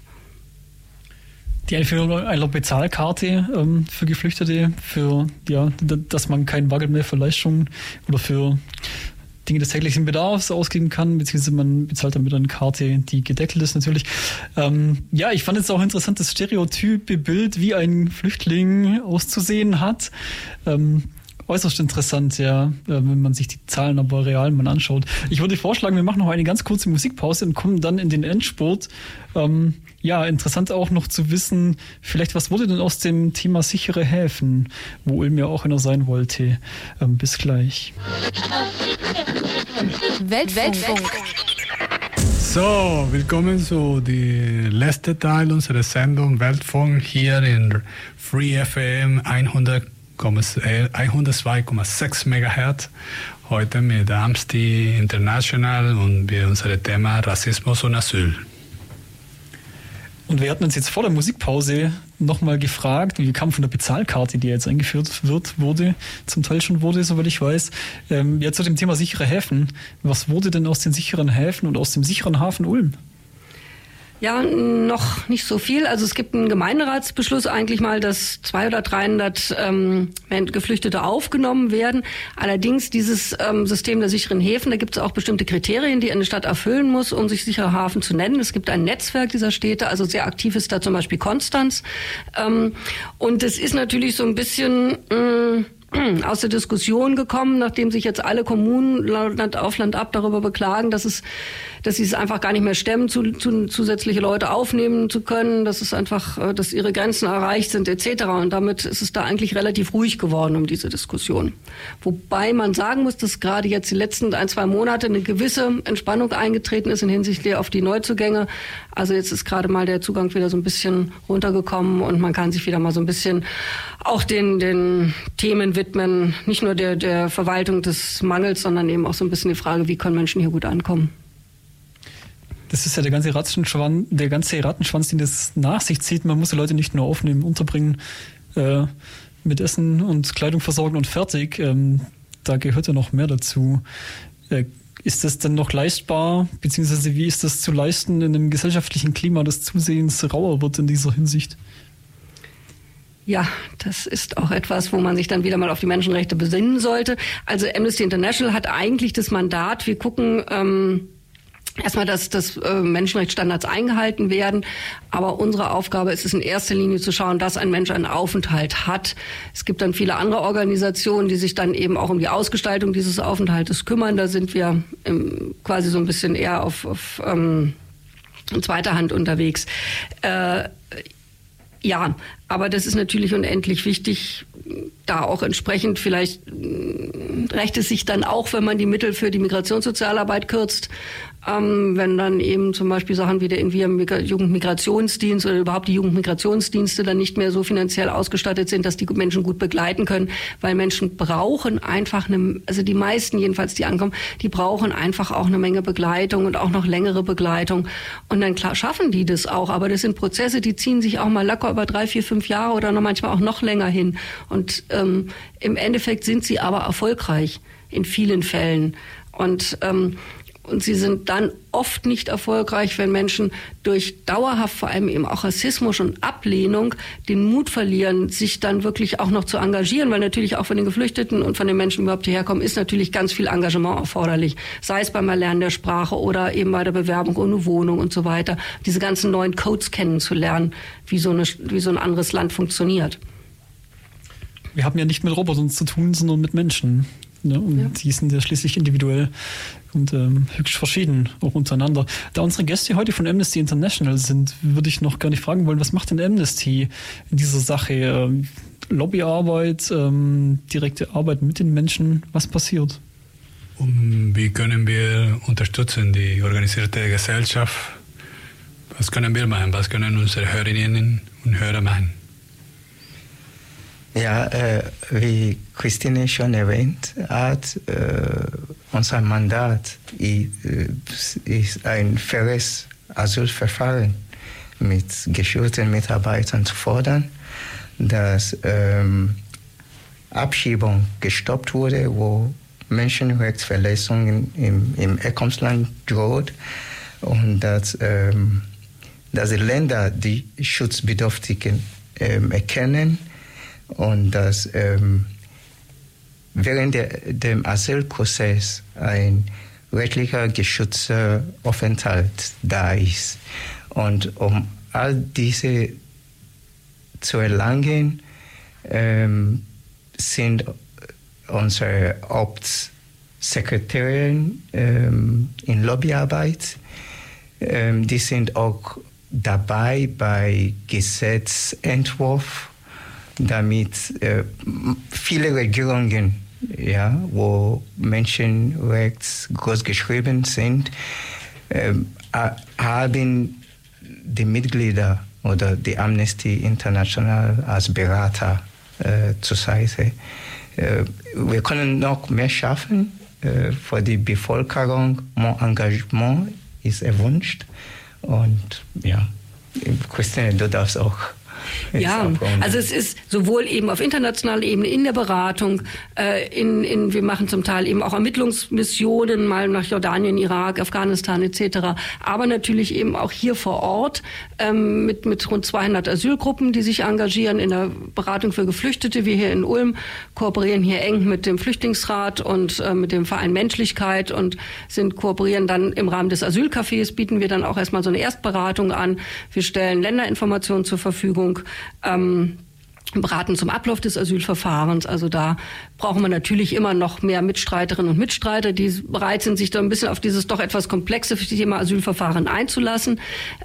Die Einführung einer Bezahlkarte für Geflüchtete, für dass man keinen Wagel mehr für Leistungen oder für Dinge des täglichen Bedarfs ausgeben kann, beziehungsweise man bezahlt damit eine Karte, die gedeckelt ist natürlich. Ich fand jetzt auch interessant, das stereotype Bild, wie ein Flüchtling auszusehen hat. Äußerst interessant, ja, wenn man sich die Zahlen aber real mal anschaut. Ich würde vorschlagen, wir machen noch eine ganz kurze Musikpause und kommen dann in den Endspurt. Interessant auch noch zu wissen, vielleicht was wurde denn aus dem Thema sichere Häfen, wo Ulm ja auch einer sein wollte. Bis gleich. Weltfunk. So, willkommen zu dem letzten Teil unserer Sendung Weltfunk hier in Free FM 102,6 MHz. Heute mit Amnesty International und wir unser Thema Rassismus und Asyl. Und wir hatten uns jetzt vor der Musikpause nochmal gefragt, wir kamen von der Bezahlkarte, die jetzt eingeführt wurde, zum Teil schon wurde, soweit ich weiß. Jetzt zu dem Thema sichere Häfen. Was wurde denn aus den sicheren Häfen und aus dem sicheren Hafen Ulm? Ja, noch nicht so viel. Also es gibt einen Gemeinderatsbeschluss eigentlich mal, dass 200 oder 300 Geflüchtete aufgenommen werden. Allerdings dieses System der sicheren Häfen, da gibt es auch bestimmte Kriterien, die eine Stadt erfüllen muss, um sich sicherer Hafen zu nennen. Es gibt ein Netzwerk dieser Städte, also sehr aktiv ist da zum Beispiel Konstanz. Und es ist natürlich so ein bisschen aus der Diskussion gekommen, nachdem sich jetzt alle Kommunen Land auf Land ab darüber beklagen, dass sie es einfach gar nicht mehr stemmen, zusätzliche Leute aufnehmen zu können, dass es einfach, dass ihre Grenzen erreicht sind etc. Und damit ist es da eigentlich relativ ruhig geworden um diese Diskussion. Wobei man sagen muss, dass gerade jetzt die letzten 1-2 Monate eine gewisse Entspannung eingetreten ist in Hinsicht auf die Neuzugänge. Also jetzt ist gerade mal der Zugang wieder so ein bisschen runtergekommen und man kann sich wieder mal so ein bisschen auch den Themen widmen, nicht nur der Verwaltung des Mangels, sondern eben auch so ein bisschen die Frage, wie können Menschen hier gut ankommen. Das ist ja der ganze Rattenschwanz, den das nach sich zieht. Man muss die Leute nicht nur aufnehmen, unterbringen, mit Essen und Kleidung versorgen und fertig. Da gehört ja noch mehr dazu. Ist das denn noch leistbar, beziehungsweise wie ist das zu leisten in einem gesellschaftlichen Klima, das zusehends rauer wird in dieser Hinsicht? Ja, das ist auch etwas, wo man sich dann wieder mal auf die Menschenrechte besinnen sollte. Also Amnesty International hat eigentlich das Mandat, wir gucken erstmal, dass Menschenrechtsstandards eingehalten werden. Aber unsere Aufgabe ist es in erster Linie zu schauen, dass ein Mensch einen Aufenthalt hat. Es gibt dann viele andere Organisationen, die sich dann eben auch um die Ausgestaltung dieses Aufenthaltes kümmern. Da sind wir quasi so ein bisschen eher auf zweiter Hand unterwegs. Ja, aber das ist natürlich unendlich wichtig, da auch entsprechend vielleicht rächt es sich dann auch, wenn man die Mittel für die Migrationssozialarbeit kürzt, wenn dann eben zum Beispiel Sachen wie der Jugendmigrationsdienst oder überhaupt die Jugendmigrationsdienste dann nicht mehr so finanziell ausgestattet sind, dass die Menschen gut begleiten können, weil Menschen brauchen einfach also die meisten jedenfalls, die ankommen, die brauchen einfach auch eine Menge Begleitung und auch noch längere Begleitung. Und dann klar schaffen die das auch, aber das sind Prozesse, die ziehen sich auch mal locker über 3, 4, 5 Jahre oder noch manchmal auch noch länger hin. Und im Endeffekt sind sie aber erfolgreich in vielen Fällen. Und sie sind dann oft nicht erfolgreich, wenn Menschen durch dauerhaft vor allem eben auch Rassismus und Ablehnung den Mut verlieren, sich dann wirklich auch noch zu engagieren, weil natürlich auch von den Geflüchteten und von den Menschen, die überhaupt hierher kommen, ist natürlich ganz viel Engagement erforderlich. Sei es beim Erlernen der Sprache oder eben bei der Bewerbung um eine Wohnung und so weiter. Diese ganzen neuen Codes kennenzulernen, wie so ein anderes Land funktioniert. Wir haben ja nicht mit Robotern zu tun, sondern mit Menschen. Ne? Und ja, die sind ja schließlich individuell und höchst verschieden, auch untereinander. Da unsere Gäste heute von Amnesty International sind, würde ich noch gar nicht fragen wollen, was macht denn Amnesty in dieser Sache? Lobbyarbeit, direkte Arbeit mit den Menschen, was passiert? Wie können wir unterstützen, die organisierte Gesellschaft? Was können wir machen? Was können unsere Hörerinnen und Hörer machen? Ja, wie Christine schon erwähnt hat, unser Mandat ist ein faires Asylverfahren mit geschulten Mitarbeitern zu fordern, dass Abschiebung gestoppt wurde, wo Menschenrechtsverletzungen im Herkunftsland droht und dass die Länder die Schutzbedürftigen erkennen und dass während dem Asylprozess ein rechtlicher geschützter Aufenthalt da ist. Und um all diese zu erlangen, sind unsere Hauptsekretärin in Lobbyarbeit. Die sind auch dabei bei Gesetzentwurf, damit viele Regierungen, wo Menschenrechte groß geschrieben sind, haben die Mitglieder oder die Amnesty International als Berater zur Seite. Wir können noch mehr schaffen für die Bevölkerung. Mehr Engagement ist erwünscht. Und ja, Christine, du darfst auch. Ja, also es ist sowohl eben auf internationaler Ebene in der Beratung, wir machen zum Teil eben auch Ermittlungsmissionen mal nach Jordanien, Irak, Afghanistan etc., aber natürlich eben auch hier vor Ort mit rund 200 Asylgruppen, die sich engagieren in der Beratung für Geflüchtete. Wir hier in Ulm kooperieren hier eng mit dem Flüchtlingsrat und mit dem Verein Menschlichkeit und kooperieren dann im Rahmen des Asylcafés, bieten wir dann auch erstmal so eine Erstberatung an. Wir stellen Länderinformationen zur Verfügung, beraten zum Ablauf des Asylverfahrens. Also da brauchen wir natürlich immer noch mehr Mitstreiterinnen und Mitstreiter, die bereit sind, sich da ein bisschen auf dieses doch etwas komplexe Thema Asylverfahren einzulassen.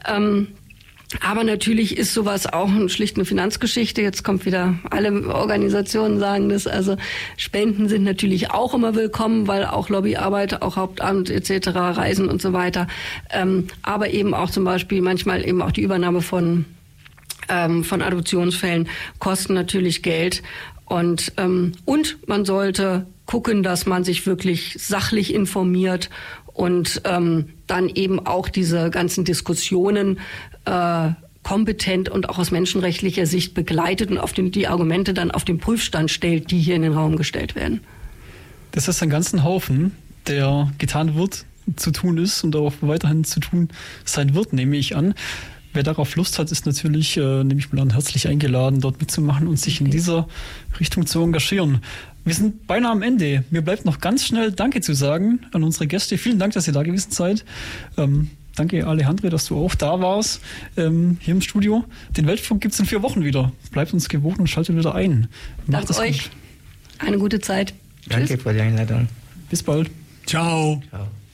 Aber natürlich ist sowas auch schlicht eine Finanzgeschichte. Jetzt kommt wieder, alle Organisationen sagen das, also Spenden sind natürlich auch immer willkommen, weil auch Lobbyarbeit, auch Hauptamt etc., Reisen und so weiter, aber eben auch zum Beispiel manchmal eben auch die Übernahme von Adoptionsfällen kosten natürlich Geld und man sollte gucken, dass man sich wirklich sachlich informiert und dann eben auch diese ganzen Diskussionen kompetent und auch aus menschenrechtlicher Sicht begleitet und die Argumente dann auf den Prüfstand stellt, die hier in den Raum gestellt werden. Das ist ein ganzen Haufen, der getan wird, zu tun ist und auch weiterhin zu tun sein wird, nehme ich an. Wer darauf Lust hat, ist natürlich, nehme ich mal an, herzlich eingeladen, dort mitzumachen und sich in dieser Richtung zu engagieren. Wir sind beinahe am Ende. Mir bleibt noch ganz schnell Danke zu sagen an unsere Gäste. Vielen Dank, dass ihr da gewesen seid. Danke, Alejandro, dass du auch da warst, hier im Studio. Den Weltfunk gibt es in 4 Wochen wieder. Bleibt uns gewogen und schaltet wieder ein. Macht es euch. Gut. Eine gute Zeit. Danke für die Einladung. Bis bald. Ciao. Ciao.